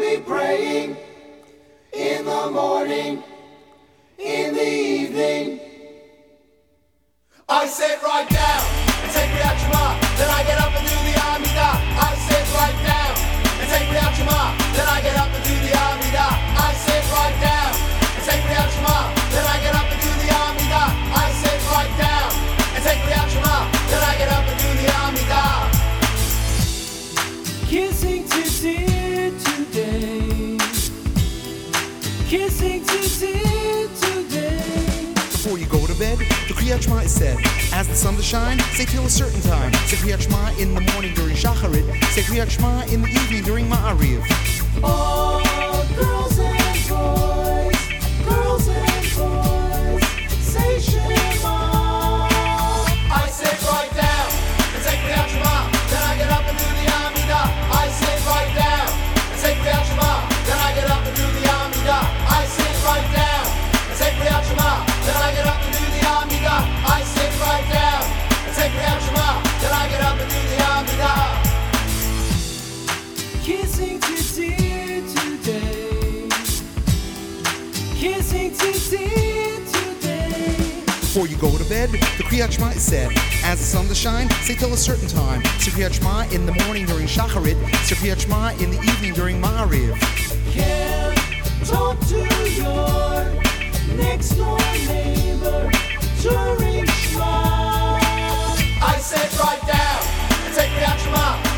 be praying in the morning, in the evening. I sit right down and take Kriyat Shema, then I get up and do the Amidah. I sit right down and take Kriyat Shema, then I get up and do the Amidah. I sit right down and take Kriyat Shema, then I get up and do the Amidah. I sit right down and take Kriyat Shema, then I get up and do the Amidah. Kissing to dear today, kissing to dear today. Before you go to bed, the Kriyat Shema is said. As the sun to shine, say till a certain time. Say Kriyat Shema in the morning during Shacharit. Say Kriyat Shema in the evening during Ma'ariv. Oh, girls and boys, girls and boys, say Shema. I sit right down and take Kriyat Shema, then I get up and do the Amidah. I sit right down and take Kriyat Shema, then I get up and do the Amidah. I sit right down and take Kriyat Shema, then I get up and do the Amidah. I sit right down and take Kriyat Shema, then I get up and do the Amidah. Kissing to dear today, kissing to dear today. Before you go to bed, the Kriyat Shema is said. As the sun to shine, say till a certain time. Say Kriyat Shema in the morning during Shacharit. Say Kriyat Shema in the evening during Ma'ariv. Can't talk to your next door neighbor during Shema. I sit right down and take Kriyat Shema,